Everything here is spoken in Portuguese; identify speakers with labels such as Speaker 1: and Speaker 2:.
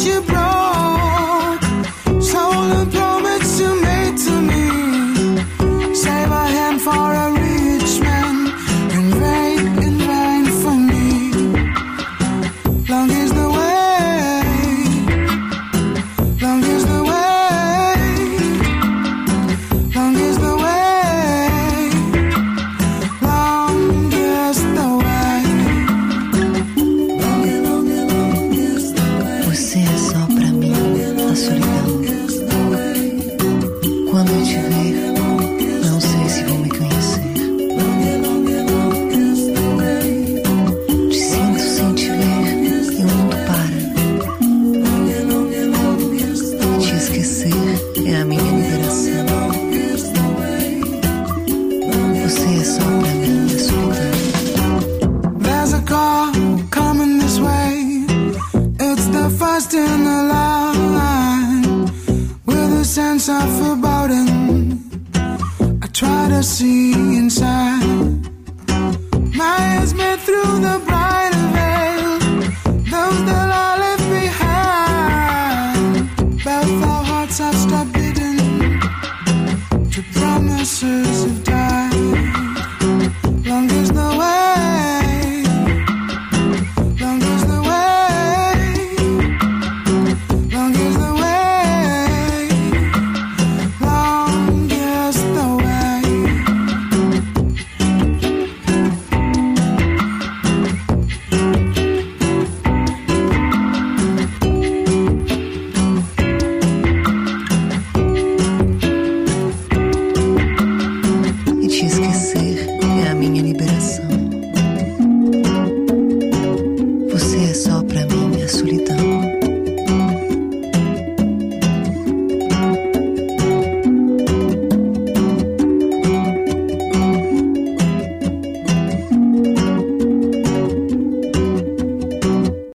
Speaker 1: you broke. Stolen promise you made to me. Save a hand for a rich man. In vain for me. Long is the way. Long is the way. Long is the way. Long is the way.
Speaker 2: Você é só pra mim a solidão. Quando eu te ver, não sei se vou me conhecer. Te sinto sem te ver e o mundo para. Te esquecer é a minha liberação. Você é só pra mim a solidão.
Speaker 1: There's a car coming this way. It's the first in the line. With a sense of foreboding, I try to see